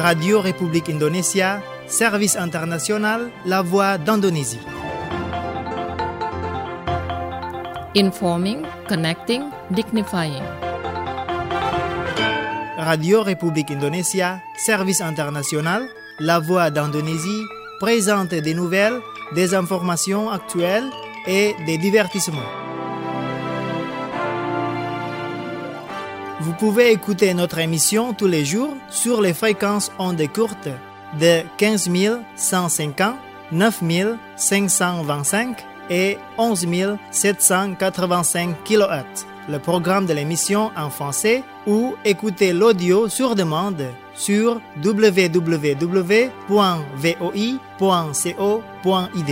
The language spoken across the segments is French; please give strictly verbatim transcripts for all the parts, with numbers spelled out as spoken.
Radio République Indonésia, service international, la voix d'Indonésie. Informing, connecting, dignifying. Radio République Indonésia, service international, la voix d'Indonésie, présente des nouvelles, des informations actuelles et des divertissements. Vous pouvez écouter notre émission tous les jours sur les fréquences ondes courtes de quinze mille cent cinquante, neuf mille cinq cent vingt-cinq et onze mille sept cent quatre-vingt-cinq kilohertz. Le programme de l'émission en français ou écouter l'audio sur demande sur w w w point v o i point co point i d.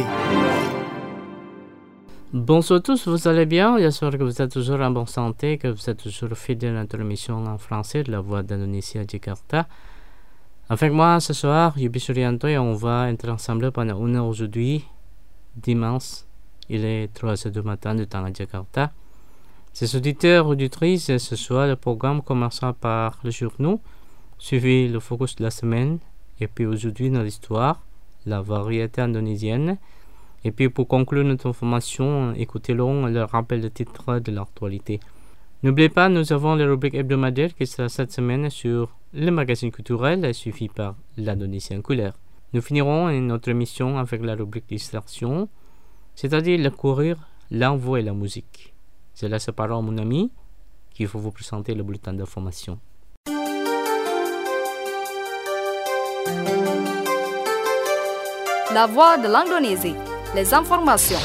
Bonsoir à tous, vous allez bien? J'espère que vous êtes toujours en bonne santé, que vous êtes toujours fidèles à notre émission en français de la voix d'Indonésie à Jakarta. Avec moi ce soir, Yubi Suryanto, et on va être ensemble pendant une heure aujourd'hui, dimanche. Il est trois heures du matin du temps à Jakarta. Ces auditeurs, auditrices, ce soir, le programme commençant par le journaux, suivi le focus de la semaine, et puis aujourd'hui dans l'histoire, la variété indonésienne. Et puis pour conclure notre information, écoutez-le le rappel de titres de l'actualité. N'oubliez pas, nous avons les rubriques hebdomadaires qui sera cette semaine sur le magazine culturel, suivi par l'Indonésie en couleur. Nous finirons notre émission avec la rubrique distraction, c'est-à-dire le courir, l'envoi et la musique. Je laisse la parole à mon ami qui va vous présenter le bulletin d'information. La voix de l'Indonésie. Les informations.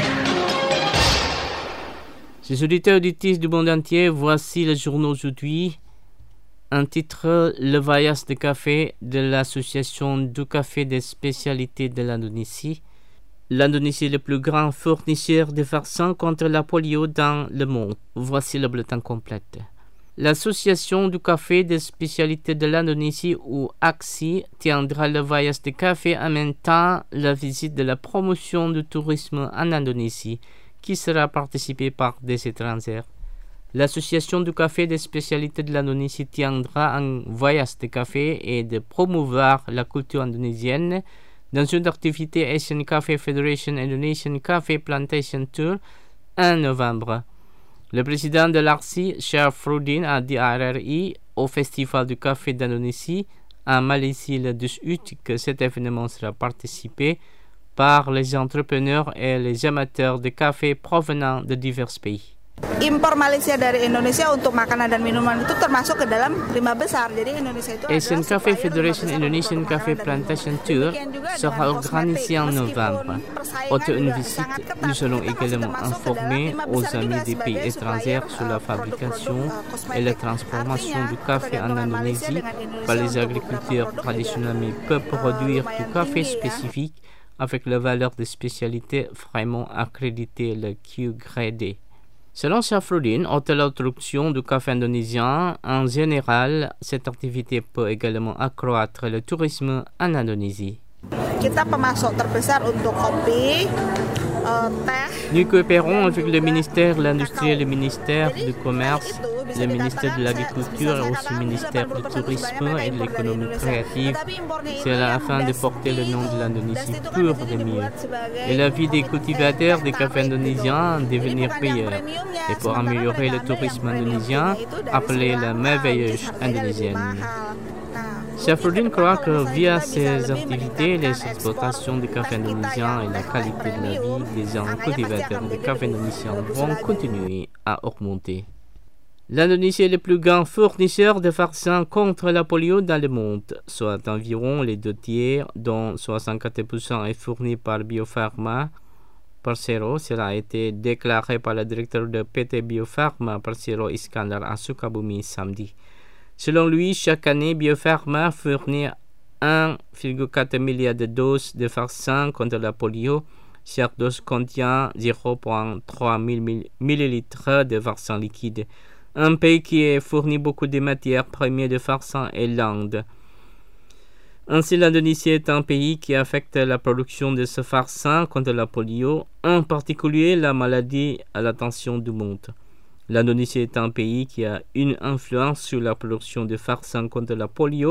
Chers auditeurs auditrices du monde entier, voici le journal aujourd'hui. Un titre, le voyage de café de l'association du café des spécialités de l'Indonésie. L'Indonésie est le plus grand fournisseur de vaccins contre la polio dans le monde. Voici le bulletin complet. L'Association du café des spécialités de l'Indonésie, ou A C S I, tiendra le voyage de café en même temps la visite de la promotion du tourisme en Indonésie, qui sera participée par des étrangers. L'Association du café des spécialités de l'Indonésie tiendra un voyage de café et de promouvoir la culture indonésienne dans une activité Asian Café Federation Indonesian Café Plantation Tour en novembre. Le président de l'A C S I, Syafruddin, a dit à R R I au Festival du Café d'Indonésie en Malaisie le douze août que cet événement sera participé par les entrepreneurs et les amateurs de café provenant de divers pays. Impor Malaysia dari Indonesia untuk makanan dan minuman itu termasuk ke dalam lima besar. Jadi Indonesia itu Asian Café Federation Indonesian Café Plantation Tour sera organisé en novembre. Autour d'une visite, nous allons également informer aux amis des pays étrangers sur la fabrication et la transformation du café en Indonésie par les agriculteurs traditionnels, mais peuvent produire du café spécifique avec la valeur de spécialité vraiment accréditée, le Q grade. Selon Syafruddin, autre l'introduction du café indonésien, en général, cette activité peut également accroître le tourisme en Indonésie. Kita pemasok terbesar untuk kopi, teh. Nous coopérons avec le ministère de l'Industrie et le ministère du Commerce, le ministère de l'Agriculture et aussi le ministère du Tourisme et de l'Économie créative. C'est afin de porter le nom de l'Indonésie pour le mieux. Et la vie des cultivateurs de café indonésien devenir payeurs. Et pour améliorer le tourisme indonésien, appelé la merveilleuse indonésienne. Syafruddin croit que via ces activités, les exploitations de café indonésien et la qualité de la vie des gens cultivateurs de café indonésien vont continuer à augmenter. L'Indonésie est le plus grand fournisseur de vaccins contre la polio dans le monde, soit environ les deux tiers, dont soixante-quatre pour cent est fourni par Biopharma Persero. Cela a été déclaré par le directeur de P T Biopharma Persero Iskandar à Sukabumi samedi. Selon lui, chaque année, Biopharma fournit un virgule quatre milliard de doses de vaccins contre la polio. Chaque dose contient zéro virgule trois millilitres de vaccin liquide. Un pays qui fournit beaucoup de matières premières de vaccins est l'Inde. Ainsi, l'Indonésie est un pays qui affecte la production de ce vaccin contre la polio, en particulier la maladie à l'attention du monde. L'Indonésie est un pays qui a une influence sur la production de vaccins contre la polio,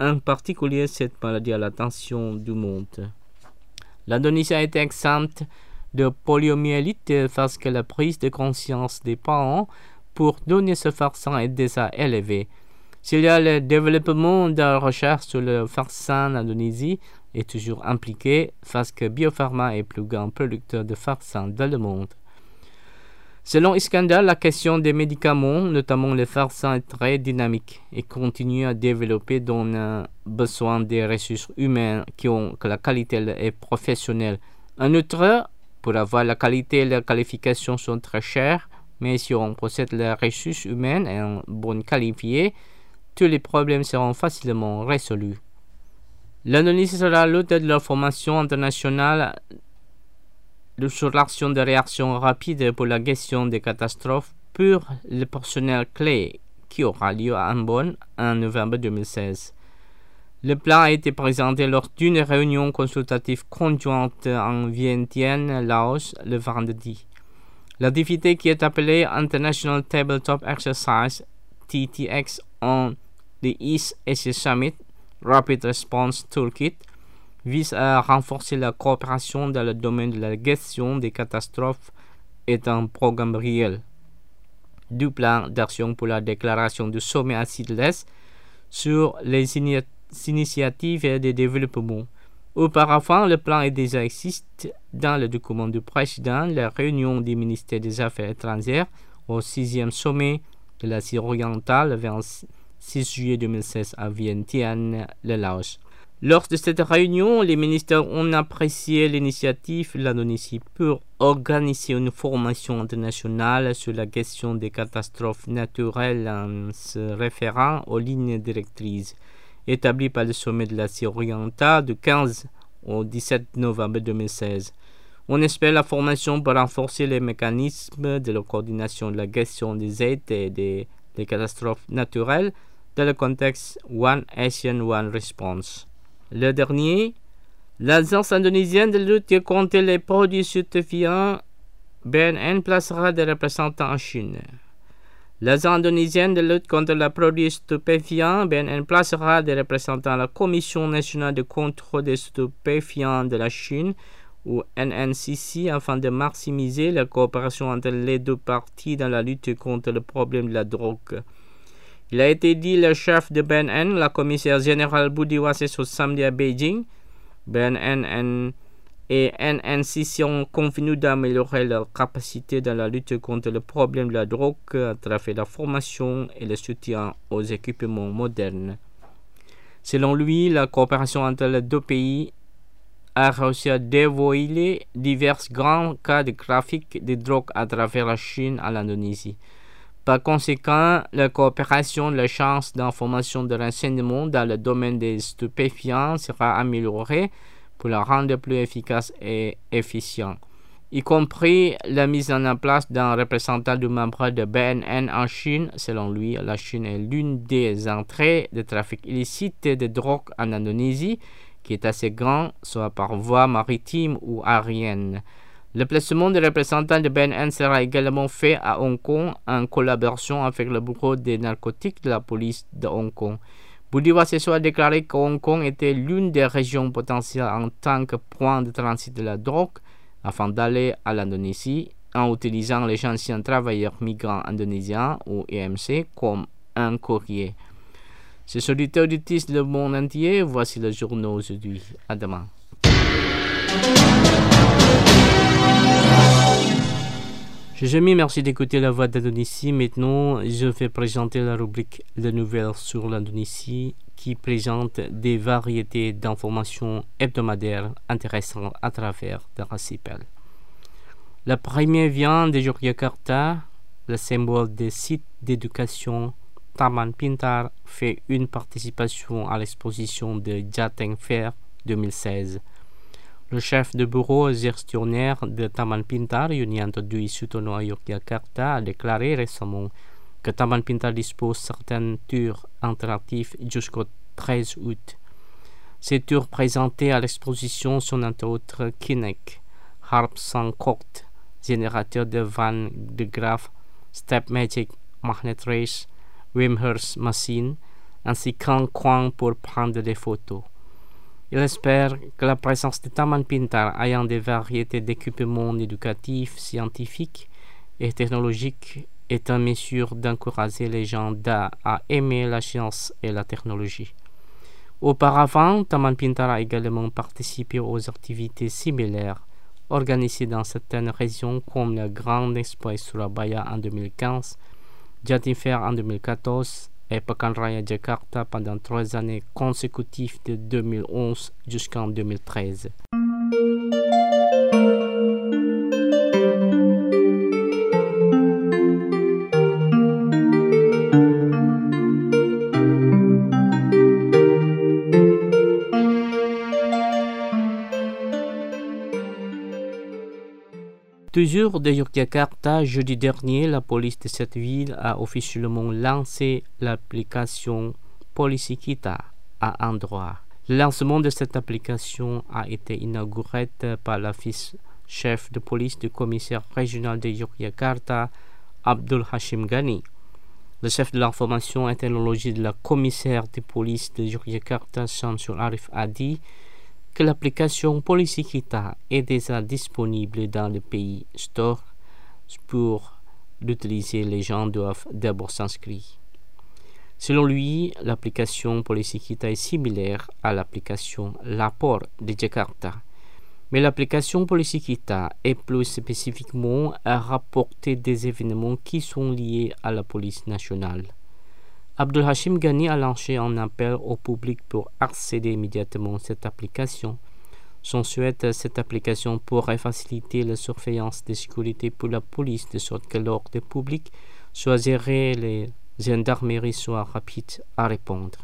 en particulier cette maladie à l'attention du monde. L'Indonésie a été exempte de poliomyélite parce que la prise de conscience des parents pour donner ce vaccin est déjà élevée. S'il y a le développement de la recherche sur le vaccin en Indonésie est toujours impliqué parce que Biopharma est le plus grand producteur de vaccins dans le monde. Selon Iskandar, la question des médicaments, notamment les vaccins, est très dynamique et continue à développer dont on a besoin des ressources humaines qui ont que la qualité est professionnelle. En outre, pour avoir la qualité et la qualification sont très chères, mais si on possède les ressources humaines et un bon qualifié, tous les problèmes seront facilement résolus. L'Indonésie sera l'hôte de la formation internationale sur l'action de réaction rapide pour la gestion des catastrophes pour le personnel clé qui aura lieu à Ambon en novembre deux mille seize. Le plan a été présenté lors d'une réunion consultative conjointe en Vientiane, Laos, le vendredi. L'activité qui est appelée International Tabletop Exercise T T X on the East Asia Summit Rapid Response Toolkit vise à renforcer la coopération dans le domaine de la gestion des catastrophes et un programme réel du plan d'action pour la déclaration du sommet à Sidles sur les ini- initiatives de développement. Auparavant, le plan est déjà existe dans le document du président, la réunion du ministère des Affaires étrangères au sixième sommet de l'Asie orientale le vingt-six juillet deux mille seize à Vientiane, le Laos. Lors de cette réunion, les ministères ont apprécié l'initiative de l'Indonésie pour organiser une formation internationale sur la question des catastrophes naturelles en se référant aux lignes directrices établies par le sommet de l'Asie orientale du quinze au dix-sept novembre deux mille seize. On espère la formation pour renforcer les mécanismes de la coordination de la gestion des aides et des, des catastrophes naturelles dans le contexte One Asian One Response. Le dernier, l'Agence indonésienne de lutte contre les produits stupéfiants B N N placera des représentants en Chine. L'Agence indonésienne de lutte contre les produits stupéfiants B N N placera des représentants à la Commission nationale de contrôle des stupéfiants de la Chine ou N N C C afin de maximiser la coopération entre les deux parties dans la lutte contre le problème de la drogue. Il a été dit le chef de B N N, la commissaire générale Budi Waseso samedi à Beijing. B N N et N N C C ont convenu d'améliorer leur capacité dans la lutte contre le problème de la drogue à travers la formation et le soutien aux équipements modernes. Selon lui, la coopération entre les deux pays a réussi à dévoiler divers grands cas de trafic de drogue à travers la Chine à l'Indonésie. Par conséquent, la coopération, la chance d'information de renseignement dans le domaine des stupéfiants sera améliorée pour la rendre plus efficace et efficient, y compris la mise en place d'un représentant du membre de B N N en Chine. Selon lui, la Chine est l'une des entrées de trafic illicite de drogue en Indonésie, qui est assez grand, soit par voie maritime ou aérienne. Le placement des représentants de B N N sera également fait à Hong Kong en collaboration avec le bureau des narcotiques de la police de Hong Kong. Budi Waseso a déclaré que Hong Kong était l'une des régions potentielles en tant que point de transit de la drogue afin d'aller à l'Indonésie en utilisant les anciens travailleurs migrants indonésiens ou E M C comme un courrier. C'est auditeurs auditrices du monde entier, voici le journal aujourd'hui. À demain. Chers amis, merci d'écouter la voix d'Indonésie. Maintenant, je vais présenter la rubrique de nouvelles sur l'Indonésie qui présente des variétés d'informations hebdomadaires intéressantes à travers l'archipel. La première vient de Yogyakarta, le symbole des sites d'éducation. Taman Pintar fait une participation à l'exposition de Jateng Fair deux mille seize. Le chef de bureau gestionnaire de Taman Pintar, Yunianto Dwi Sutono à Yogyakarta, a déclaré récemment que Taman Pintar dispose certaines tours interactives jusqu'au treize août. Ces tours présentées à l'exposition sont entre autres Kinect, Harp Sangkok, générateur de Van de Graaf, Step Magic, Magnet Race, Wimhurst Machine, ainsi qu'un coin pour prendre des photos. Il espère que la présence de Taman Pintar ayant des variétés d'équipements éducatifs, scientifiques et technologiques est une mesure d'encourager les gens à aimer la science et la technologie. Auparavant, Taman Pintar a également participé aux activités similaires organisées dans certaines régions comme le Grand Expo Surabaya en deux mille quinze, Jatim Fair en deux mille quatorze et Pekan Raya Jakarta pendant trois années consécutives de deux mille onze jusqu'en deux mille treize. Toujours de Yogyakarta, jeudi dernier, la police de cette ville a officiellement lancé l'application Polisi Kita à endroit. Le lancement de cette application a été inauguré par le vice-chef de police du commissaire régional de Yogyakarta, Abdul Hashim Ghani. Le chef de l'information et technologie de la commissaire de police de Yogyakarta, Shamsul Arif, a dit que l'application Polisi Kita est déjà disponible dans le pays store. Pour l'utiliser, les gens doivent d'abord s'inscrire. Selon lui, l'application Polisi Kita est similaire à l'application Lapor de Jakarta. Mais l'application Polisi Kita est plus spécifiquement à rapporter des événements qui sont liés à la police nationale. Abdul Hashim Ghani a lancé un appel au public pour accéder immédiatement à cette application. Son souhait, cette application pourrait faciliter la surveillance de sécurité pour la police de sorte que l'ordre public soit géré et les gendarmeries soient rapides à répondre.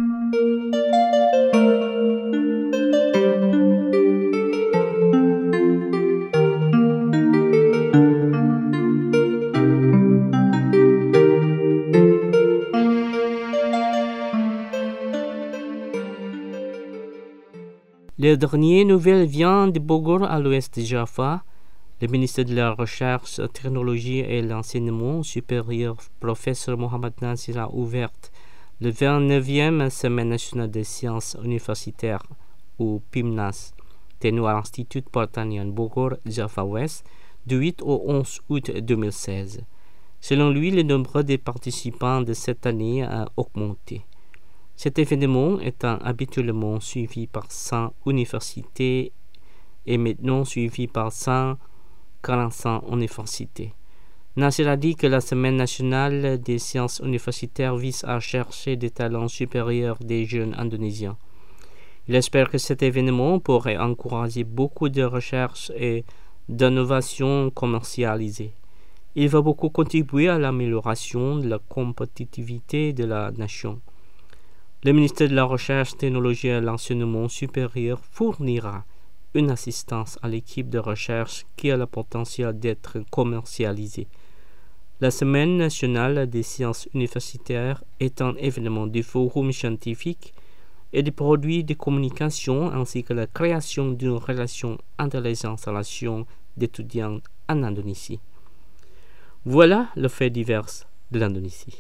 La dernière nouvelle vient de Bogor, à l'ouest de Java. Le ministre de la Recherche, Technologie et l'Enseignement supérieur, professeur Mohamed Nasir, a ouvert le vingt-neuvième Semaine nationale des sciences universitaires, ou PIMNAS, tenu à l'Institut Pertanian Bogor, Java Ouest, du huit au onze août deux mille seize. Selon lui, le nombre de participants de cette année a augmenté. Cet événement étant habituellement suivi par cent universités et maintenant suivi par cent quarante-cinq universités. Nasir a dit que la Semaine nationale des sciences universitaires vise à chercher des talents supérieurs des jeunes indonésiens. Il espère que cet événement pourrait encourager beaucoup de recherches et d'innovations commercialisées. Il va beaucoup contribuer à l'amélioration de la compétitivité de la nation. Le ministère de la Recherche, Technologie et l'Enseignement supérieur fournira une assistance à l'équipe de recherche qui a le potentiel d'être commercialisée. La Semaine nationale des sciences universitaires est un événement du forum scientifique et des produits de communication ainsi que la création d'une relation entre les installations d'étudiants en Indonésie. Voilà le fait divers de l'Indonésie.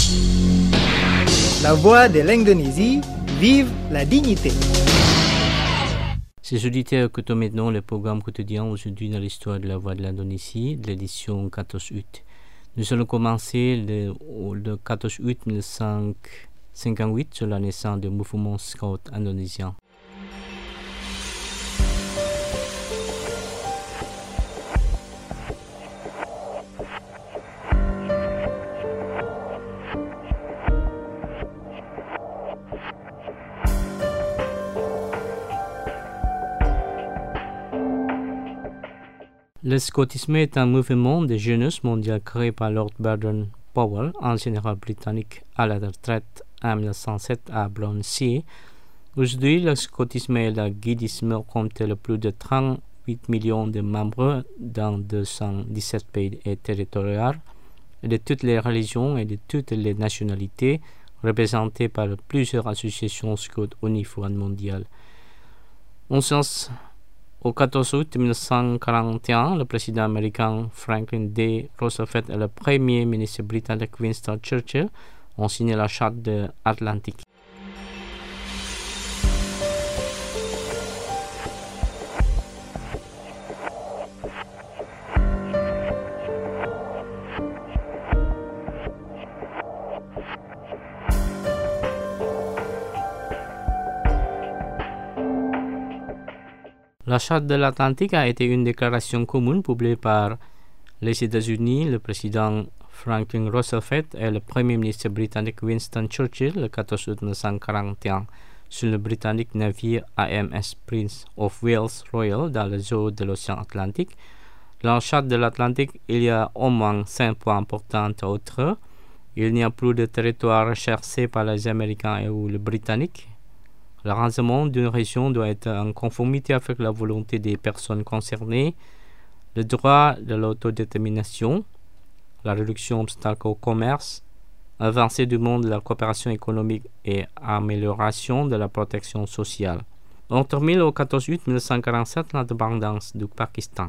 La voix de l'Indonésie, vive la dignité. Ces auditeurs écoutent maintenant le programme quotidien aujourd'hui dans l'histoire de la voix de l'Indonésie, de l'édition quatorze août. Nous allons commencer le, le quatorze août mille neuf cent cinquante-huit sur la naissance du mouvement scout indonésien. Le scoutisme est un mouvement de jeunesse mondial créé par Lord Baden-Powell, un général britannique à la retraite en mille neuf cent sept à Brownsea. Aujourd'hui, le scoutisme et le guidisme comptent le plus de trente-huit millions de membres dans deux cent dix-sept pays et territoires, de toutes les religions et de toutes les nationalités, représentés par plusieurs associations scouts au niveau mondial. En sens, au quatorze août mille neuf cent quarante et un, le président américain Franklin D. Roosevelt et le premier ministre britannique Winston Churchill ont signé la charte de l'Atlantique. La Charte de l'Atlantique a été une déclaration commune publiée par les États-Unis, le président Franklin Roosevelt et le premier ministre britannique Winston Churchill le quatorze août mille neuf cent quarante et un sur le britannique navire A M S Prince of Wales Royal dans les eaux de l'océan Atlantique. Dans la Charte de l'Atlantique, il y a au moins cinq points importants autres. Il n'y a plus de territoire recherché par les Américains et ou les Britanniques. Le ransement d'une région doit être en conformité avec la volonté des personnes concernées, le droit de l'autodétermination, la réduction d'obstacles au commerce, l'avancée du monde de la coopération économique et amélioration de la protection sociale. On termine au quatorze août mille neuf cent quarante-sept l'indépendance du Pakistan.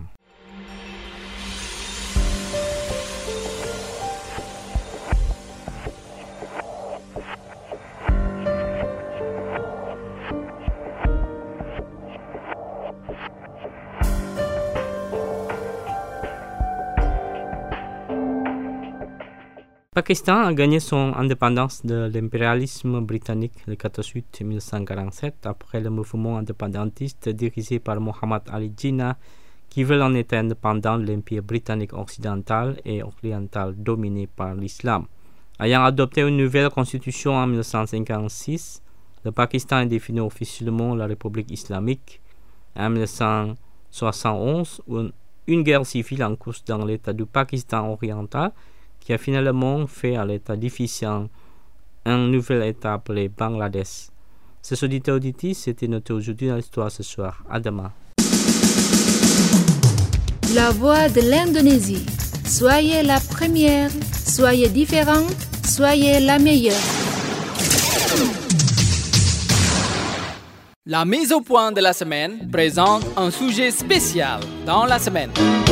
Le Pakistan a gagné son indépendance de l'impérialisme britannique le quatorze août mille neuf cent quarante-sept après le mouvement indépendantiste dirigé par Muhammad Ali Jinnah qui veut un État indépendant de l'Empire britannique occidental et oriental dominé par l'islam. Ayant adopté une nouvelle constitution en mille neuf cent cinquante-six, le Pakistan est défini officiellement la République islamique. En mille neuf cent soixante et onze, une, une guerre civile en cours dans l'État du Pakistan oriental qui a finalement fait à l'État difficile un nouvel État appelé Bangladesh. C'est auditeurs auditifs, c'était noté aujourd'hui dans l'histoire ce soir. À demain. La voix de l'Indonésie. Soyez la première, soyez différente, soyez la meilleure. La mise au point de la semaine présente un sujet spécial dans la semaine.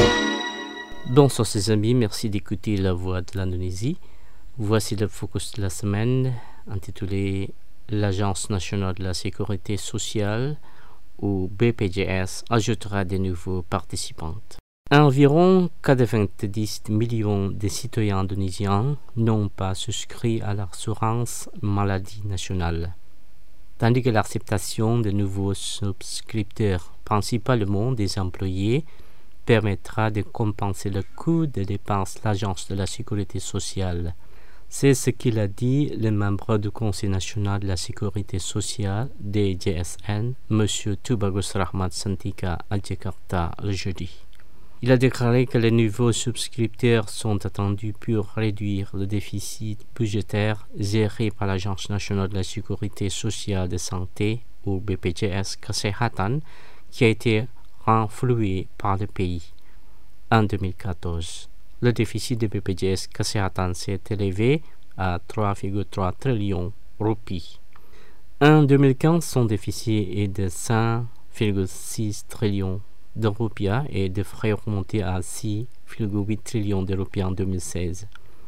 Bonsoir ses amis, merci d'écouter la voix de l'Indonésie. Voici le focus de la semaine intitulé L'Agence nationale de la sécurité sociale ou B P J S ajoutera de nouveaux participants. Environ quatre-vingt-dix millions de citoyens indonésiens n'ont pas souscrit à l'assurance maladie nationale, tandis que l'acceptation de nouveaux souscripteurs, principalement des employés, permettra de compenser le coût des dépenses de l'Agence de la sécurité sociale. C'est ce qu'il a dit le membre du Conseil national de la sécurité sociale D J S N, M. Tubagus Rahmat Santika à Jakarta le jeudi. Il a déclaré que les nouveaux souscripteurs sont attendus pour réduire le déficit budgétaire géré par l'Agence nationale de la sécurité sociale de santé ou B P J S Kesehatan qui a été renfloué par le pays. En deux mille quatorze, le déficit de B P J S Kesehatan s'est élevé à trois virgule trois trillions de roupies. En deux mille quinze, son déficit est de cinq virgule six trillions de roupies et devrait remonter à six virgule huit trillions de roupies en deux mille seize.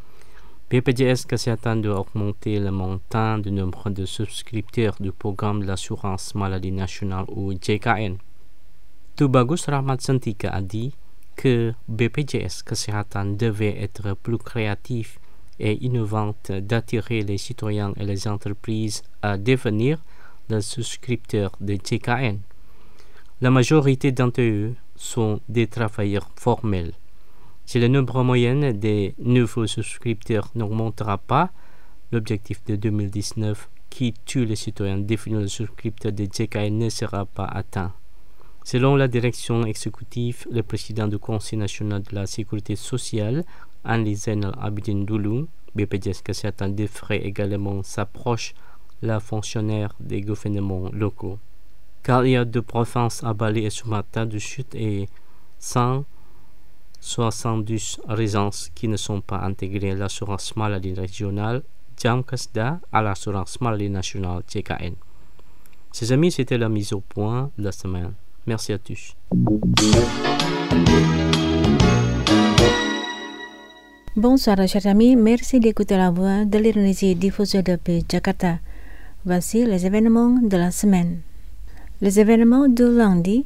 B P J S Kesehatan doit augmenter le montant du nombre de souscripteurs du programme de l'assurance maladie nationale ou J K N. Tubagus Rahmat Santika a dit que B P J S Kesehatan devait être plus créatif et innovante d'attirer les citoyens et les entreprises à devenir des souscripteurs de J K N. La majorité d'entre eux sont des travailleurs formels. Si le nombre moyen des nouveaux souscripteurs n'augmentera pas, l'objectif de deux mille dix-neuf qui tue les citoyens devenus les souscripteurs de J K N ne sera pas atteint. Selon la direction exécutive, le président du Conseil national de la sécurité sociale, Anli Zainal Abidin Dulu, B P J S Kesehatan devrait également s'approcher la fonctionnaire des gouvernements locaux. Car il y a deux provinces à Bali et Sumatra du Sud et cent soixante-douze résidences qui ne sont pas intégrées à l'assurance maladie régionale Jamkasda à l'assurance maladie nationale J K N. Ses amis, c'était la mise au point de la semaine. Merci à tous. Bonsoir chers amis, merci d'écouter la voix de l'Indonésie diffusée depuis Jakarta. Voici les événements de la semaine. Les événements du lundi.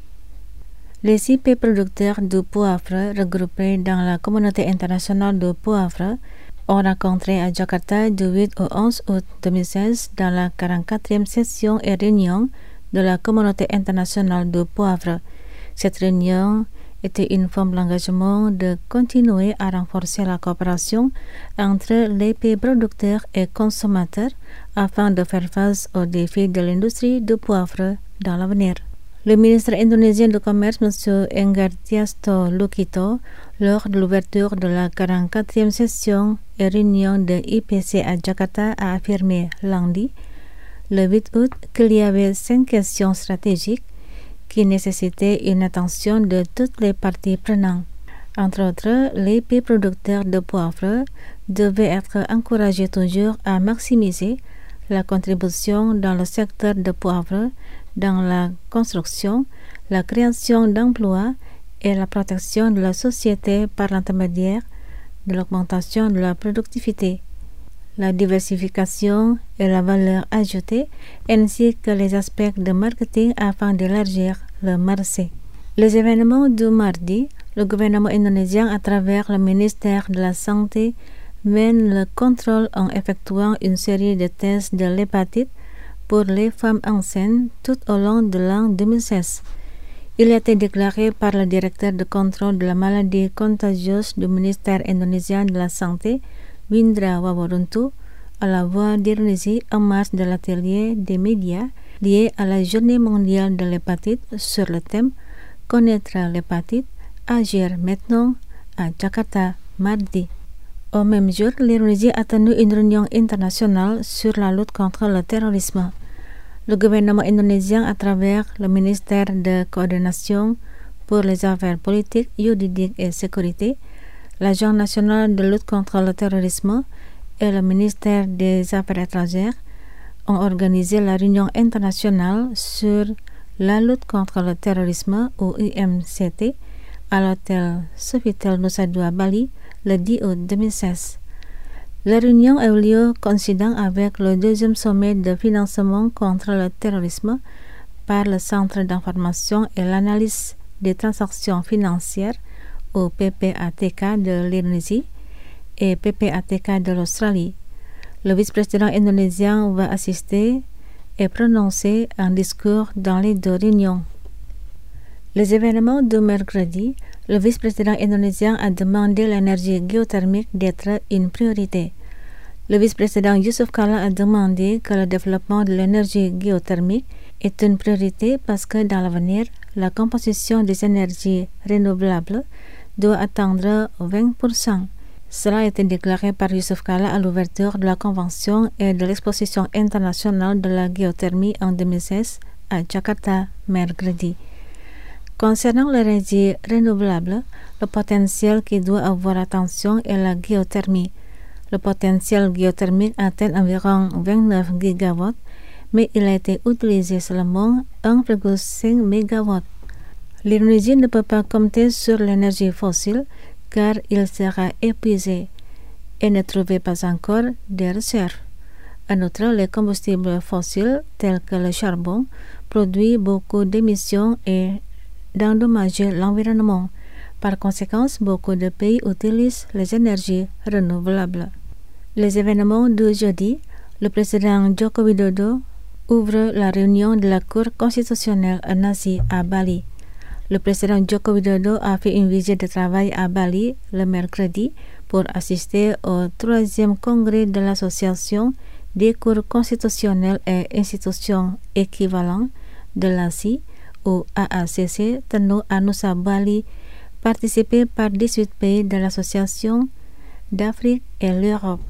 Les I P producteurs de poivre regroupés dans la communauté internationale de poivre ont rencontré à Jakarta du huit au onze août deux mille seize dans la quarante-quatrième session et réunion de la communauté internationale de poivre. Cette réunion était une forme d'engagement de continuer à renforcer la coopération entre les pays producteurs et consommateurs afin de faire face aux défis de l'industrie du poivre dans l'avenir. Le ministre indonésien du Commerce, M. Enggartiasto Lukito, lors de l'ouverture de la quarante-quatrième session et réunion de I P C à Jakarta, a affirmé lundi, le huit août, qu'il y avait cinq questions stratégiques qui nécessitait une attention de toutes les parties prenantes. Entre autres, les pays producteurs de poivre devaient être encouragés toujours à maximiser la contribution dans le secteur de poivre, dans la construction, la création d'emplois et la protection de la société par l'intermédiaire de l'augmentation de la productivité, la diversification et la valeur ajoutée, ainsi que les aspects de marketing afin d'élargir le marché. Les événements du mardi, le gouvernement indonésien, à travers le ministère de la Santé, mène le contrôle en effectuant une série de tests de l'hépatite pour les femmes enceintes tout au long de l'an deux mille seize. Il a été déclaré par le directeur de contrôle de la maladie contagieuse du ministère indonésien de la Santé, Windra Waworuntu, à la voix d'Indonésie en marge de l'atelier des médias lié à la journée mondiale de l'hépatite sur le thème « Connaître l'hépatite, agir maintenant » à Jakarta, mardi. Au même jour, l'Indonésie a tenu une réunion internationale sur la lutte contre le terrorisme. Le gouvernement indonésien, à travers le ministère de coordination pour les affaires politiques, juridiques et sécurité, l'Agence nationale de lutte contre le terrorisme et le ministère des Affaires étrangères ont organisé la réunion internationale sur la lutte contre le terrorisme au U M C T à l'hôtel Sofitel Nusa Dua Bali le dix août deux mille seize. La réunion a eu lieu coïncidant avec le deuxième sommet de financement contre le terrorisme par le Centre d'information et l'analyse des transactions financières au P P A T K de l'Indonésie et P P A T K de l'Australie. Le vice-président indonésien va assister et prononcer un discours dans les deux réunions. Les événements de mercredi, le vice-président indonésien a demandé l'énergie géothermique d'être une priorité. Le vice-président Yusuf Kala a demandé que le développement de l'énergie géothermique est une priorité parce que dans l'avenir, la composition des énergies renouvelables doit atteindre vingt pour cent. Cela a été déclaré par Yusuf Kala à l'ouverture de la convention et de l'exposition internationale de la géothermie en deux mille seize à Jakarta, mercredi. Concernant l'énergie renouvelable, le potentiel qui doit avoir attention est la géothermie. Le potentiel géothermique atteint environ vingt-neuf gigawatts, mais il a été utilisé seulement un virgule cinq mégawatts. L'Indonésie ne peut pas compter sur l'énergie fossile car il sera épuisé et ne trouvait pas encore des réserves. En outre, les combustibles fossiles tels que le charbon produisent beaucoup d'émissions et d'endommager l'environnement. Par conséquent, beaucoup de pays utilisent les énergies renouvelables. Les événements du jeudi, le président Joko Widodo ouvre la réunion de la Cour constitutionnelle à Nasi à Bali. Le président Joko Widodo a fait une visite de travail à Bali le mercredi pour assister au troisième congrès de l'Association des cours constitutionnelles et institutions équivalentes de l'A C I ou A A C C tenu à Nusa Bali, participé par dix-huit pays de l'Association d'Afrique et l'Europe.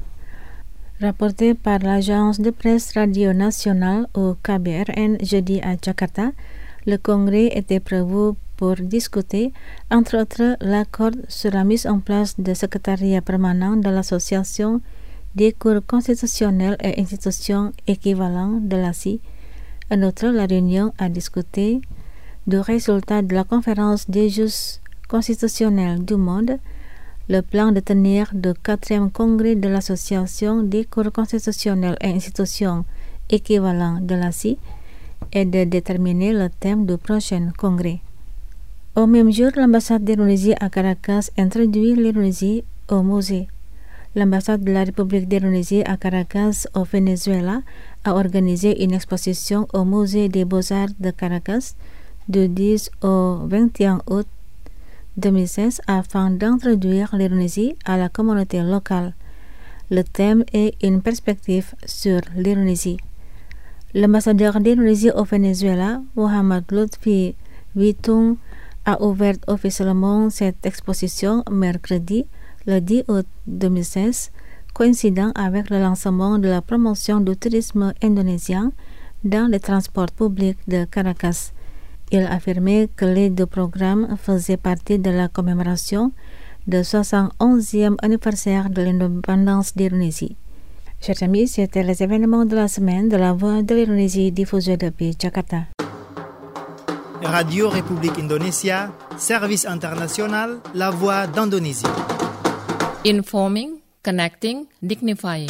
Rapporté par l'agence de presse Radio Nationale au K B R N jeudi à Jakarta, le congrès était prévu pour discuter, entre autres, l'accord sur la mise en place de secrétariat permanent de l'Association des cours constitutionnelles et institutions équivalentes de l'A C I. En outre, la réunion a discuté du résultat de la conférence des juges constitutionnels du monde, le plan de tenir le quatrième congrès de l'Association des cours constitutionnels et institutions équivalents de l'A C I et de déterminer le thème du prochain congrès. Au même jour, l'ambassade d'Indonésie à Caracas introduit l'Indonésie au musée. L'ambassade de la République d'Indonésie à Caracas au Venezuela a organisé une exposition au musée des Beaux-Arts de Caracas du dix au vingt et un août deux mille seize afin d'introduire l'Indonésie à la communauté locale. Le thème est une perspective sur l'Indonésie. L'ambassadeur d'Indonésie au Venezuela, Muhammad Lutfi Witung, a ouvert officiellement cette exposition mercredi, le dix août deux mille seize, coïncidant avec le lancement de la promotion du tourisme indonésien dans les transports publics de Caracas. Il affirmait que les deux programmes faisaient partie de la commémoration du soixante-onzième anniversaire de l'indépendance d'Indonésie. Chers amis, c'était les événements de la semaine de la Voix de l'Indonésie diffusée depuis Jakarta. Radio République Indonésia, service international, la Voix d'Indonésie. Informing, connecting, dignifying.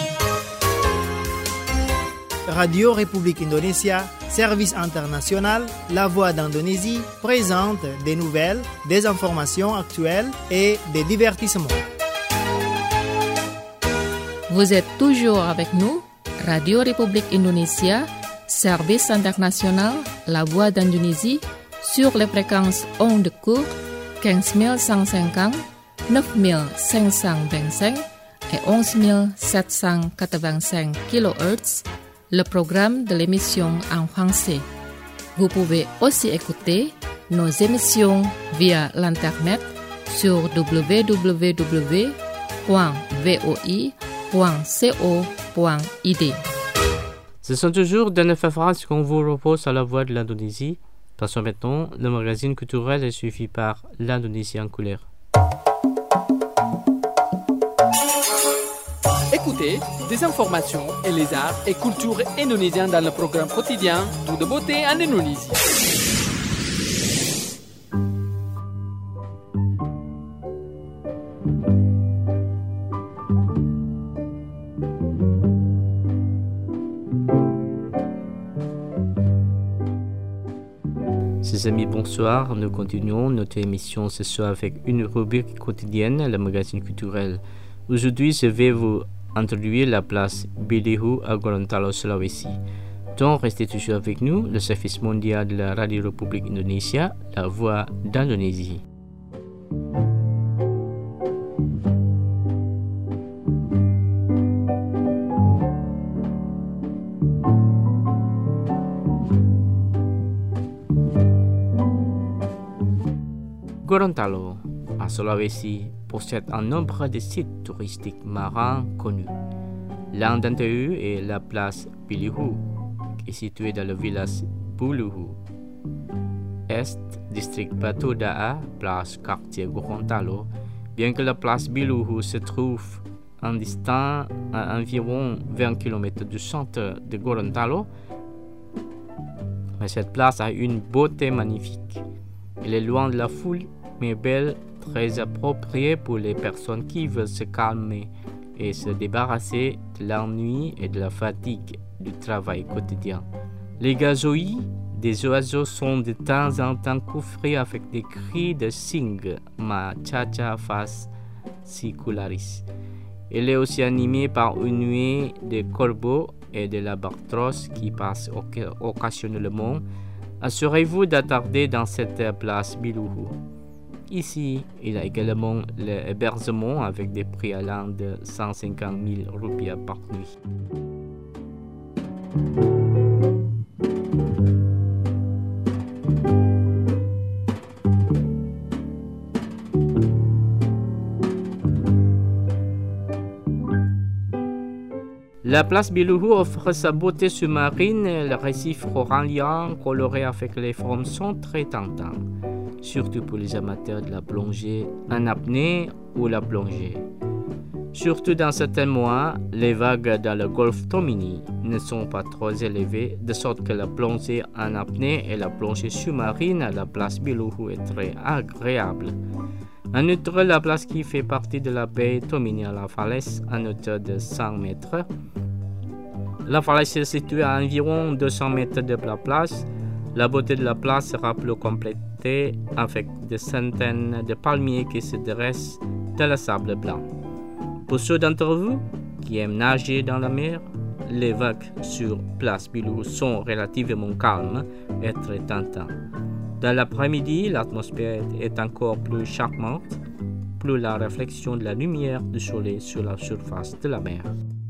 Radio République Indonésia, service international, la Voix d'Indonésie, présente des nouvelles, des informations actuelles et des divertissements. Vous êtes toujours avec nous, Radio République Indonésia, service international, la Voix d'Indonésie, sur les fréquences ondes courtes quinze mille cent cinquante, neuf mille cinq cent vingt-cinq et onze mille sept cent quatre-vingt-cinq kilohertz, le programme de l'émission en français. Vous pouvez aussi écouter nos émissions via l'internet sur w w w point voi point co point i d. Ce sont toujours de neuf phrases qu'on vous repose à la Voix de l'Indonésie. Passons maintenant, le magazine culturel est suivi par l'Indonésie en couleur. Écoutez des informations et les arts et cultures indonésiens dans le programme quotidien Tout de beauté en Indonésie. Ses amis, bonsoir. Nous continuons notre émission ce soir avec une rubrique quotidienne, le magazine culturel. Aujourd'hui, je vais vous introduire la place Bilihu à Gorontalo, Sulawesi. Donc, restez toujours avec nous, le service mondial de la Radio République Indonésia, la Voix d'Indonésie. Gorontalo, à Sulawesi, possède un nombre de sites touristiques marins connus. L'un d'entre eux est la place Bilihu, qui est située dans le village Buluhu. Est, district Batu Da'a, place quartier Gorontalo. Bien que la place Bilihu se trouve en distance à environ vingt kilomètres du centre de Gorontalo, mais cette place a une beauté magnifique. Elle est loin de la foule, mais belle, très appropriée pour les personnes qui veulent se calmer et se débarrasser de l'ennui et de la fatigue du travail quotidien. Les gazouillis des oiseaux sont de temps en temps couvrés avec des cris de cygne, ma chacha fascicularis. Elle est aussi animée par une nuée de corbeaux et de l'albatros qui passent occasionnellement. Assurez-vous d'attarder dans cette place Bilihu. Ici, il y a également l'hébergement avec des prix allant de cent cinquante mille roupies par nuit. La place Bilihu offre sa beauté sous-marine, le récif corallien coloré avec les formes sont très tentants, surtout pour les amateurs de la plongée en apnée ou la plongée. Surtout dans certains mois, les vagues dans le golfe Tomini ne sont pas trop élevées, de sorte que la plongée en apnée et la plongée sous-marine à la place Bilihu est très agréable. En outre, la place qui fait partie de la baie domine la falaise en hauteur de cent mètres. La falaise se situe à environ deux cents mètres de la place. La beauté de la place sera plus complétée avec des centaines de palmiers qui se dressent dans le sable blanc. Pour ceux d'entre vous qui aiment nager dans la mer, les vagues sur Place Bilou sont relativement calmes et très tentantes. Dans l'après-midi, l'atmosphère est encore plus charmante, plus la réflexion de la lumière du soleil sur la surface de la mer.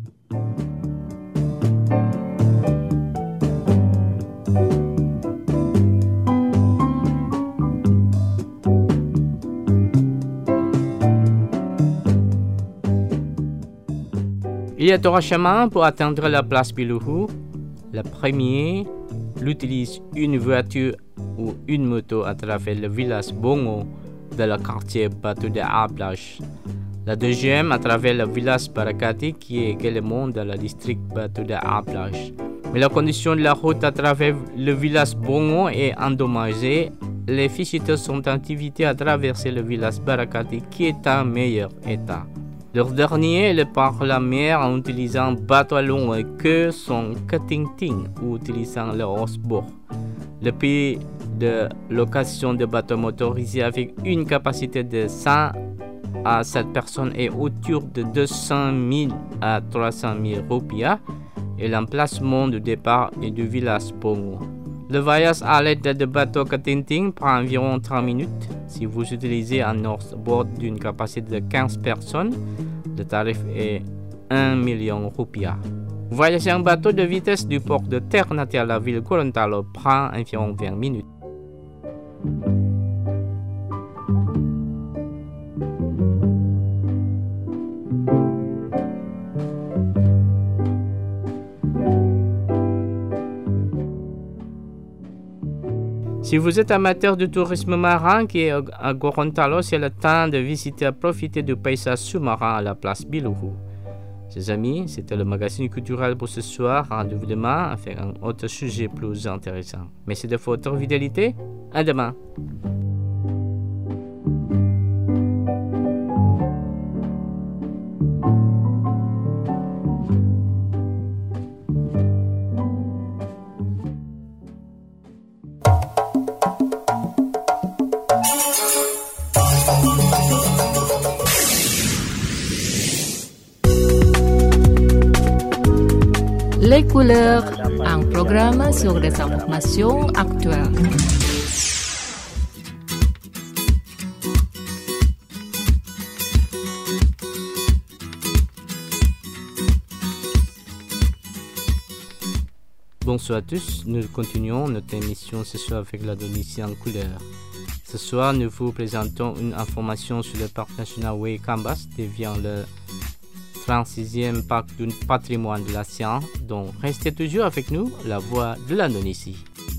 Il y a trois chemins pour atteindre la place Bilou. Le premier, utilise une voiture ou une moto à travers le village Bongo dans le quartier Bateau de Ablage. La deuxième à travers le village Barakati qui est également dans le district Bateau de Ablage. Mais la condition de la route à travers le village Bongo est endommagée. Les visiteurs sont invités à traverser le village Barakati qui est en meilleur état. Le dernier, le par la mer en utilisant bateau à longue queue sont Katingting ou utilisant le houseboat. Le prix de location de bateaux motorisés avec une capacité de cent à sept personnes est autour de deux cent mille à trois cent mille roupias et l'emplacement du départ est du village Bongo. Le voyage à l'aide de bateau Katingting prend environ trente minutes. Si vous utilisez un houseboat d'une capacité de quinze personnes, le tarif est un million roupias. Voyager en bateau de vitesse du port de Ternate à la ville Gorontalo prend environ vingt minutes. Si vous êtes amateur du tourisme marin qui est à Gorontalo, c'est le temps de visiter et profiter du paysage sous-marin à la place Bilou. Chers amis, c'était le magazine culturel pour ce soir. Rendez-vous demain avec un autre sujet plus intéressant. Merci de votre fidélité. À demain. Les couleurs, un programme sur les informations actuelles. Bonsoir à tous, nous continuons notre émission ce soir avec l'Indonésie en couleur. Ce soir, nous vous présentons une information sur le parc national Waikambas, devient le trente-sixième parc du patrimoine de la science, donc restez toujours avec nous, la voix de l'Indonésie.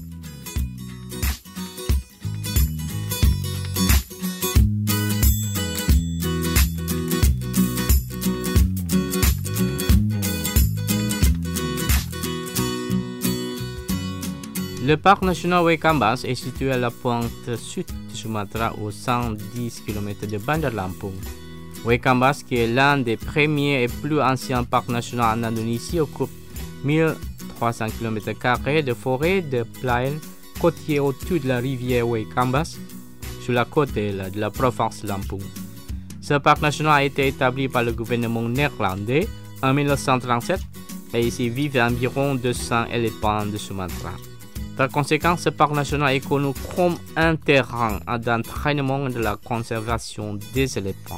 Le parc national Waikambas est situé à la pointe sud de Sumatra, au cent dix kilomètres de Bandar Lampung. Waikambas, qui est l'un des premiers et plus anciens parcs nationaux en Indonésie, occupe mille trois cents kilomètres carrés de forêt de plaines côtiers autour de la rivière Waikambas, sur la côte de la province Lampung. Ce parc national a été établi par le gouvernement néerlandais en mille neuf cent trente-sept et ici vivent environ deux cents éléphants de Sumatra. Par conséquent, ce parc national est connu comme un terrain d'entraînement de la conservation des éléphants.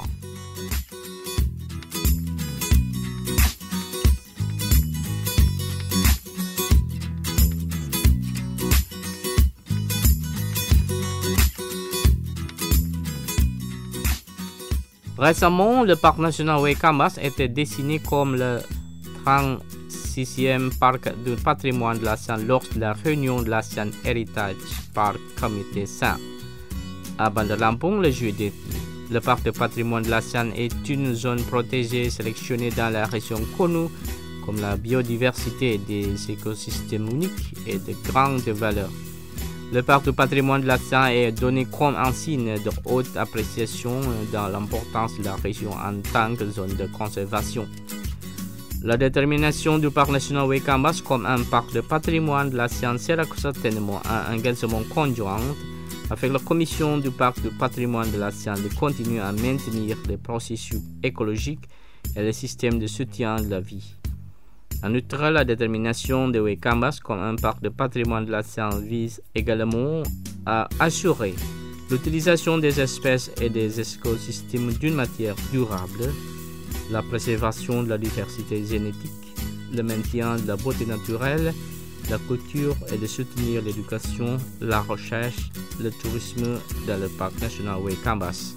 Récemment, le parc national Waikambas était désigné comme le trente-sixième parc du patrimoine de la science lors de la réunion de la Science Heritage Park Comité cinq à Bandar Lampung le juillet dernier. Le parc du patrimoine de la science est une zone protégée sélectionnée dans la région connue comme la biodiversité des écosystèmes uniques et de grande valeur. Le parc du patrimoine de l'Assien est donné comme un signe de haute appréciation dans l'importance de la région en tant que zone de conservation. La détermination du parc national Waikambas comme un parc de patrimoine de l'Assien sera certainement un engagement conjoint avec la commission du parc du patrimoine de l'Assien de continuer à maintenir les processus écologiques et les systèmes de soutien de la vie. En outre, la détermination de Waikambas comme un parc de patrimoine de l'Assien vise également à assurer l'utilisation des espèces et des écosystèmes d'une matière durable, la préservation de la diversité génétique, le maintien de la beauté naturelle, la culture et de soutenir l'éducation, la recherche, le tourisme dans le parc national Waikambas.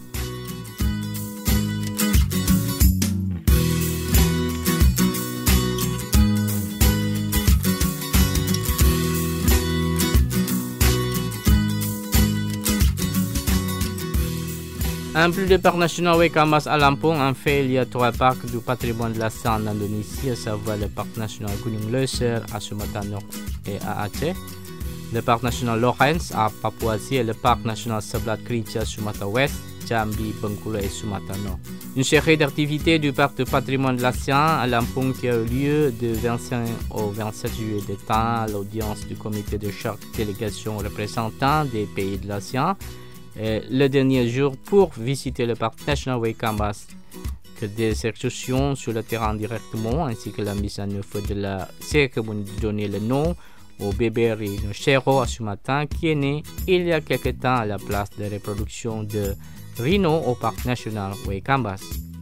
En plus du parc national Waikambas à Lampung, en fait, il y a trois parcs du patrimoine de l'Assien en Indonésie, à savoir le parc national Gunung Leuser à Sumatra Nord et à Aceh, le parc national Lawrence à Papouasie et le parc national Sebelat Kerinci à Sumatra Ouest, Jambi, Bengkulu et Sumatra Nord. Une série d'activités du parc du patrimoine de l'Assien à Lampung qui a eu lieu du vingt-cinq au vingt-sept juillet détend à l'audience du comité de chaque délégation représentant des pays de l'Assien. Et le dernier jour pour visiter le parc national Waikambas, que des excursions sur le terrain directement ainsi que la mise en œuvre de la cérémonie de donner le nom au bébé rhinocéros à Sumatra qui est né il y a quelque temps à la place de reproduction de rhino au parc national Waikambas.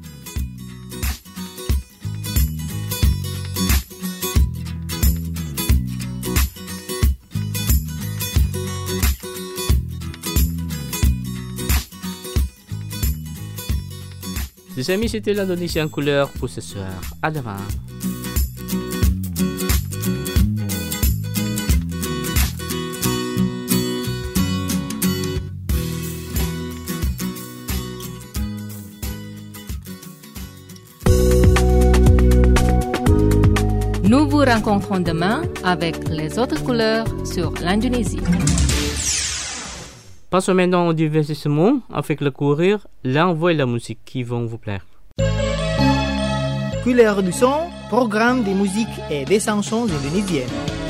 Les amis, c'était l'Indonésie en couleur pour ce soir. À demain. Nous vous rencontrons demain avec les autres couleurs sur l'Indonésie. Passons maintenant au divertissement avec le courir, l'envoi et la musique qui vont vous plaire. Couleur du son, programme de musique et des chansons indonésiennes.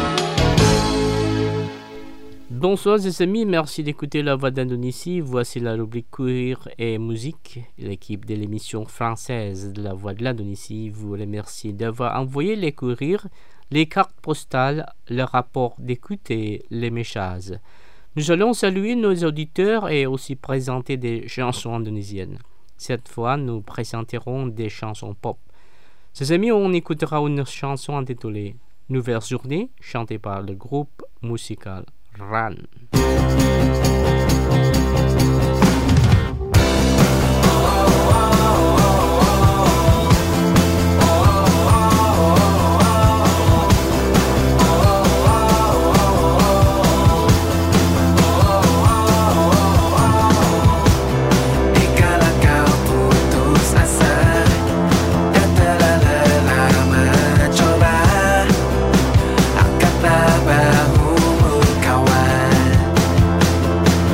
Bonsoir les amis, merci d'écouter La Voix d'Indonésie. Voici la rubrique courir et musique. L'équipe de l'émission française de La Voix de l'Indonésie vous remercie d'avoir envoyé les courriers, les cartes postales, le rapport d'écoute et les messages. Nous allons saluer nos auditeurs et aussi présenter des chansons indonésiennes. Cette fois, nous présenterons des chansons pop. Ces amis, on écoutera une chanson intitulée Nouvelle Journée, chantée par le groupe musical Ran. Angkatlah bahumu kawan.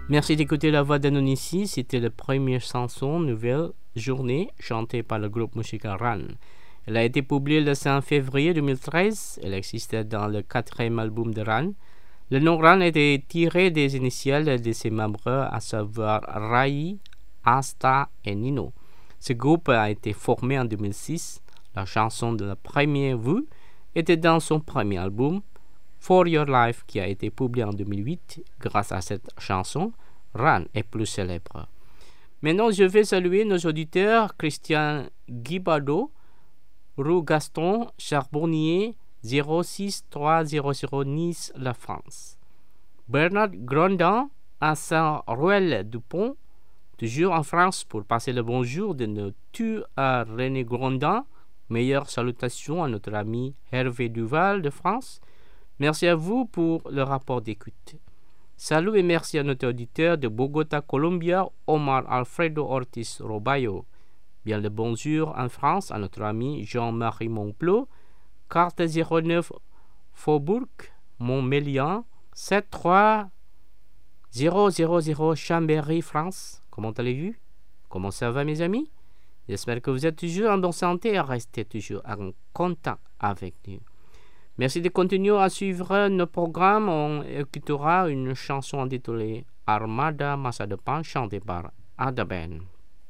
Merci d'écouter La Voix d'Indonésie. C'était la première chanson Nouvelle Journée chantée par le groupe musical RAN. Elle a été publiée le cinq février deux mille treize. Elle existait dans le quatrième album de RAN. Le nom RAN était tiré des initiales de ses membres, à savoir Rai, Asta et Nino. Ce groupe a été formé en deux mille six. La chanson de la première vue était dans son premier album, For Your Life, qui a été publié en deux mille huit. Grâce à cette chanson, RAN est plus célèbre. Maintenant, je vais saluer nos auditeurs Christian Guibado, rue Gaston Charbonnier, zéro six trois zéro zéro Nice, la France. Bernard Grandin à Saint-Roel-du-Pont, toujours en France, pour passer le bonjour de nos tu à René Grandin. Meilleures salutations à notre ami Hervé Duval de France. Merci à vous pour le rapport d'écoute. Salut et merci à notre auditeur de Bogota, Colombia, Omar Alfredo Ortiz Robayo. Bien le bonjour en France à notre ami Jean-Marie Monplot, carte zéro neuf Faubourg, Montmélian, sept trois zéro zéro zéro Chambéry, France. Comment allez-vous? Comment ça va, mes amis? J'espère que vous êtes toujours en bonne santé et restez toujours en contact avec nous. Merci de continuer à suivre nos programmes. On écoutera une chanson intitulée Armada Masa Depan chantée par Ada Band.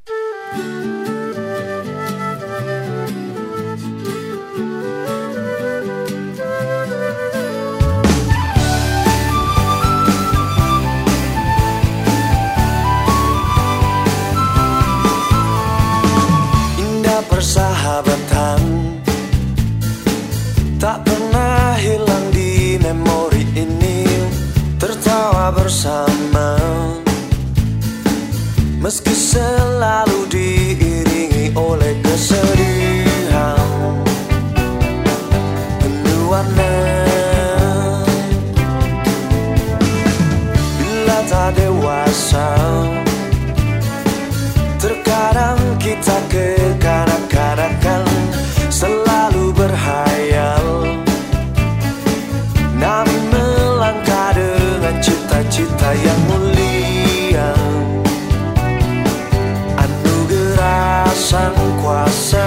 Indah persahabatan tak pernah hilang di memori ini. Tertawa bersama meski selalu diiringi oleh kesedihan penuh warna. Bila tak dewasa, terkadang kita kekanak-kanakan, selalu berhayal, namun melangkah dengan cita-cita yang mulia. Anugerah Sang Kuasa,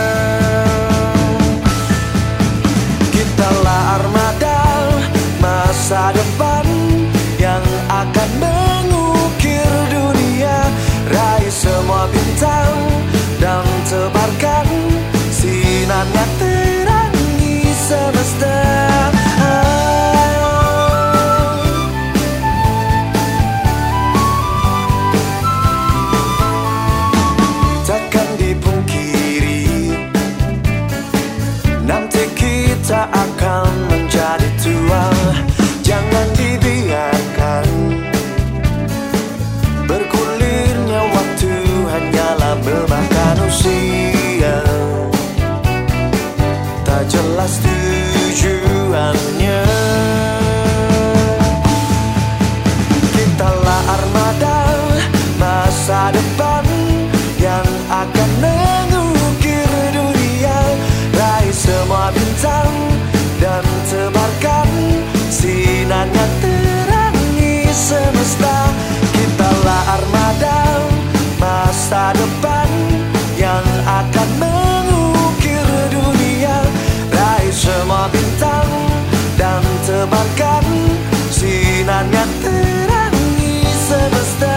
kitalah armada masa depan yang akan mengukir dunia, raih semua bintang dan tebarkan sinarnya terangi semesta. Takkan dipungkiri, nanti kita akan menjadi tua. Jangan dibiarkan bergulirnya waktu, hanyalah memakan usia. Tak jelas tujuannya. Kitalah armada masa depan yang akan mengukir dunia, raih semua bintang dan tebarkan sinarnya terangi semesta. Kitalah armada masa depan yang akan mengukir dunia, raih semua bintang dan tebarkan sinarnya terangi semesta.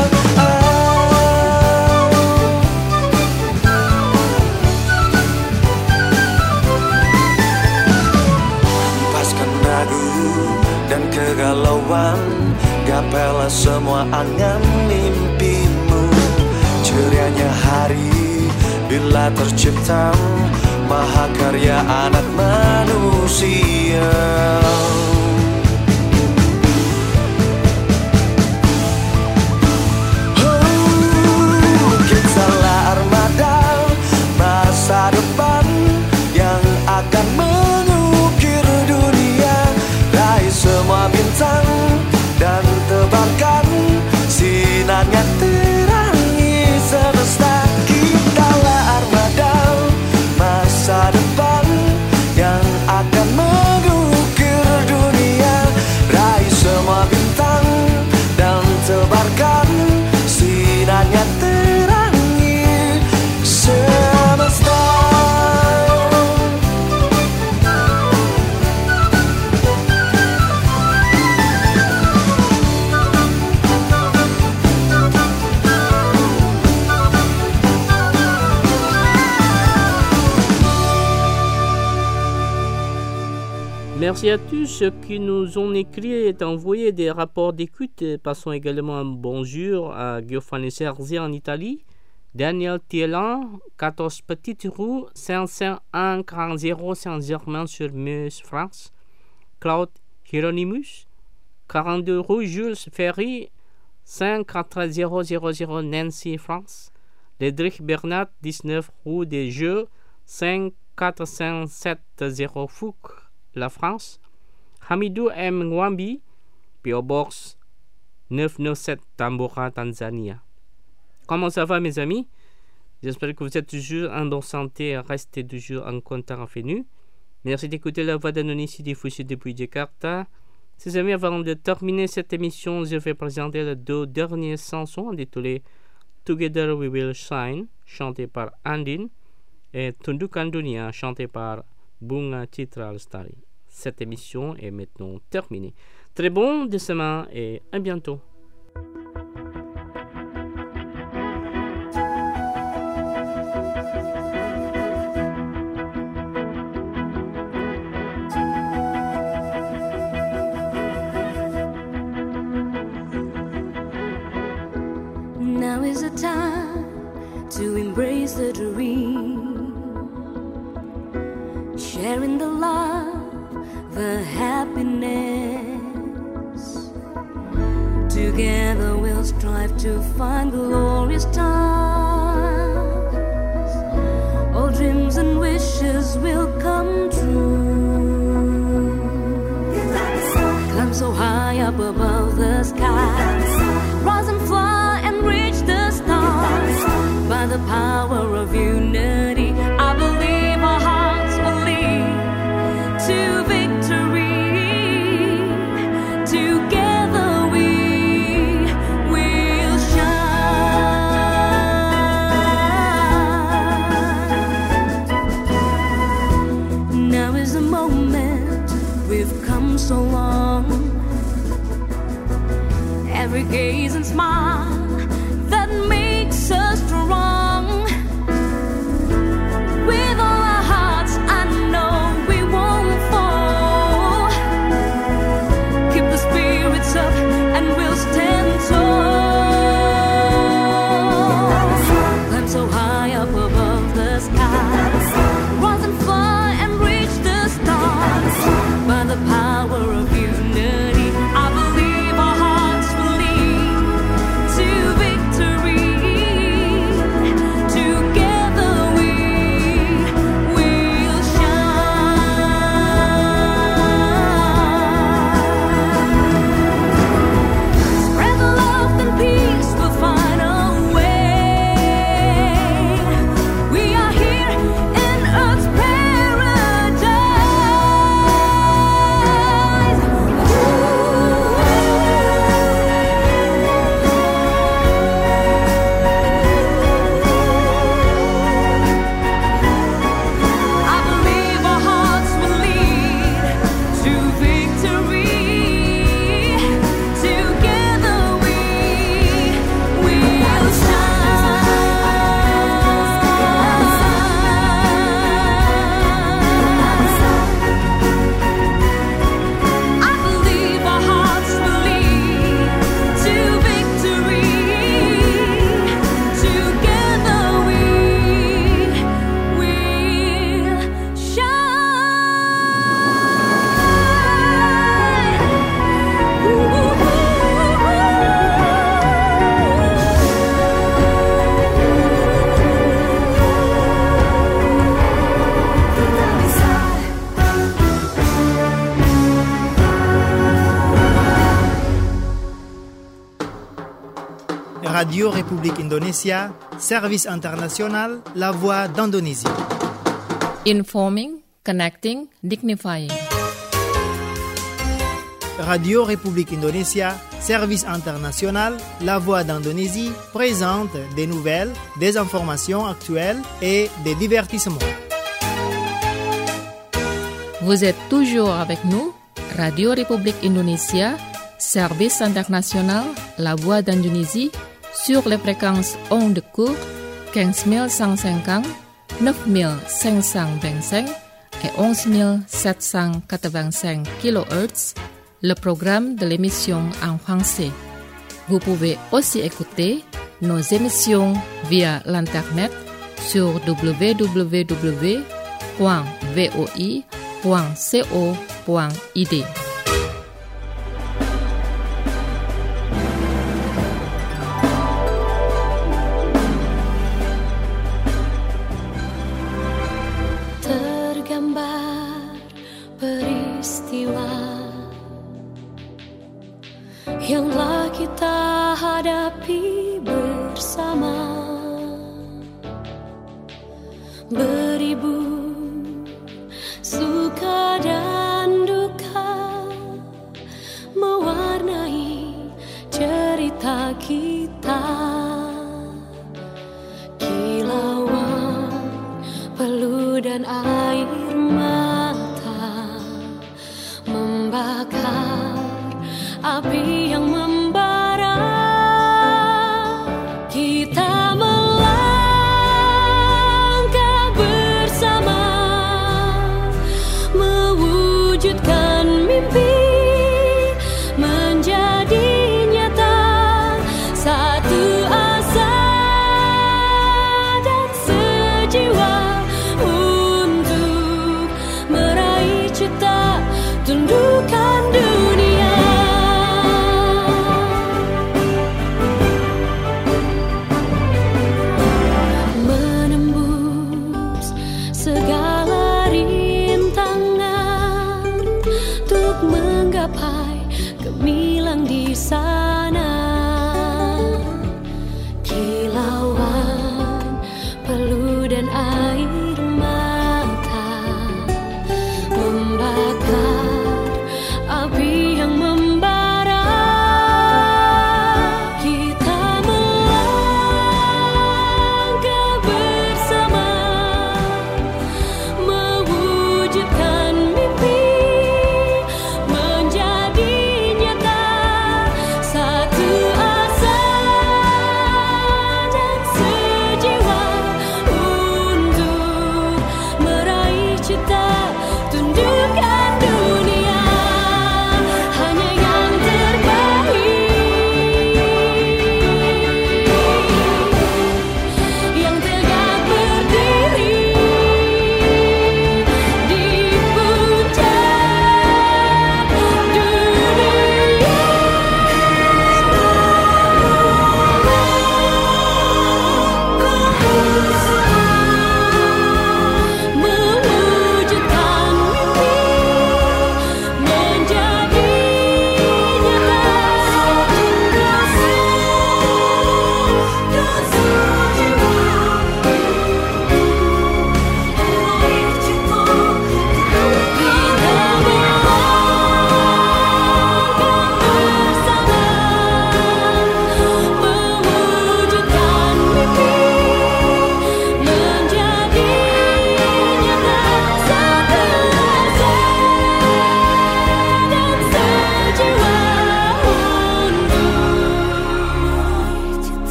Hempaskan ragu dan kegalauan, gapailah semua angan mimpimu. Cerianya hari bila tercipta mahakarya anak manusia. Oh, kitalah armada masa depan yang akan mengukir dunia, raih semua bintang dan tebarkan sinarnya terangi semesta. Kitalah armada masa depan yang Merci à tous ceux qui nous ont écrit et envoyé des rapports d'écoute. Passons également un bonjour à Giovanni Serzi en Italie, Daniel Thielan, quatorze Petite Rue, cinq cent un quarante Saint-Germain-sur-Meuse, France, Claude Hieronymus, quarante-deux rue Jules Ferry, cinq quatre zéro zéro zéro Nancy, France, Ledrich Bernard, dix-neuf rue des Jeux, cinq quatre cinq sept zéro Fouque, la France, Hamidou M. Ngwambi, P O Box neuf neuf sept Tambora, Tanzania. Comment ça va mes amis? J'espère que vous êtes toujours en bonne santé et restez toujours en contact avec nous. Merci d'écouter la voix d'Indonésie diffusée depuis Jakarta. Mes amis, avant de terminer cette émission, je vais présenter les deux dernières chansons intitulées Together We Will Shine, chantée par Andin, et Tundukan Dunia, chantée par Bunga Citra Lestari. Cette émission est maintenant terminée. Très bon de semaine et à bientôt. Now is the time to embrace the dream, sharing the love, the happiness. Together we'll strive to find glorious times. All dreams and wishes will come true. Climb so high up above the sky, rise and fly and reach the stars. By the power of unity, I believe our hearts will lead to victory. Together we will shine. Now is the moment, we've come so long. Every gaze and smile that makes us strong. With all our hearts, I know we won't fall. Keep the spirits up and we'll stand tall. Climb so high up above the sky, rise and fly and reach the stars. By the power of unity, I believe our hearts will lead to victory. Together we will shine. Spread the love and peace, we'll find a way. We are here in Earth's paradise. I believe our hearts will lead to victory. Together we will shine. I believe our hearts will lead to victory. Together we will Radio République Indonésia, Service International, La Voix d'Indonésie. Informing, connecting, dignifying. Radio République Indonésia, Service International, La Voix d'Indonésie présente des nouvelles, des informations actuelles et des divertissements. Vous êtes toujours avec nous, Radio République Indonésia, Service International, La Voix d'Indonésie, sur les fréquences ondes courtes quinze mille cent cinquante, neuf mille cinq cent vingt-cinq, et onze mille sept cent quatre-vingt-cinq kilohertz, le programme de l'émission en français. Vous pouvez aussi écouter nos émissions via l'Internet sur w w w point v o i point co point i d. Tergambar peristiwa yang telah kita hadapi bersama, beribu suka dan duka mewarnai cerita kita. Kilauan peluh dan air mata membakar api yang membara. Kita melangkah bersama, mewujudkan mimpi menjadi nyata. Satu asa dan sejiwa untuk meraih cita tundukkan dunia. Menembus segala rintangan untuk menggapai gemilang di sana. Kilauan peluh dan air mata membakar api yang membara. Kita melangkah bersama, mewujudkan mimpi menjadi nyata. Satu asa dan sejiwa untuk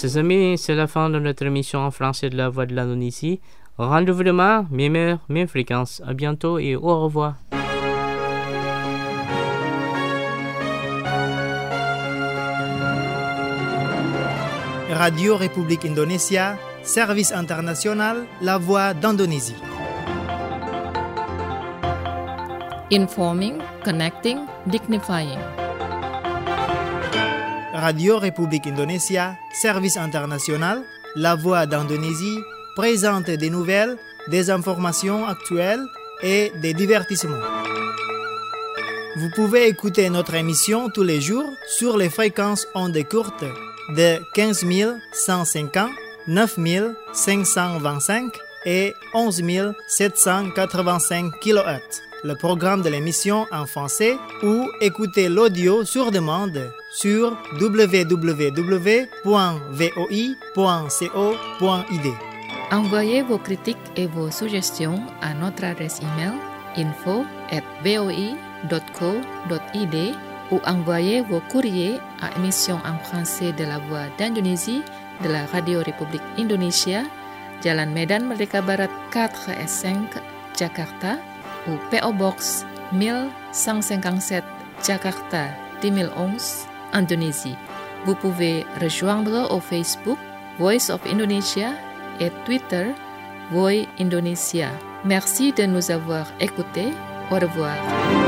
Chers amis, c'est la fin de notre émission en français de la Voix de l'Indonésie. Rendez-vous demain, même heure, même fréquence. À bientôt et au revoir. Radio République Indonésia, service international, la Voix d'Indonésie. Informing, connecting, dignifying. Radio République Indonésia, service international, la Voix d'Indonésie, présente des nouvelles, des informations actuelles et des divertissements. Vous pouvez écouter notre émission tous les jours sur les fréquences ondes courtes de quinze mille cent cinquante, neuf mille cinq cent vingt-cinq et onze mille sept cent quatre-vingt-cinq kilohertz. Le programme de l'émission en français ou écouter l'audio sur demande sur w w w point v o i point co point i d. Envoyez vos critiques et vos suggestions à notre adresse email info at v o i dot co dot i d ou envoyez vos courriers à émission en français de la Voix d'Indonésie de la Radio République Indonésia, Jalan Medan Merdeka Barat quatre S cinq, Jakarta, ou P O Box mille cent cinquante-sept, Jakarta deux mille onze, Indonésie. Vous pouvez rejoindre au Facebook Voice of Indonesia et Twitter Voi Indonesia. Merci de nous avoir écoutés. Au revoir.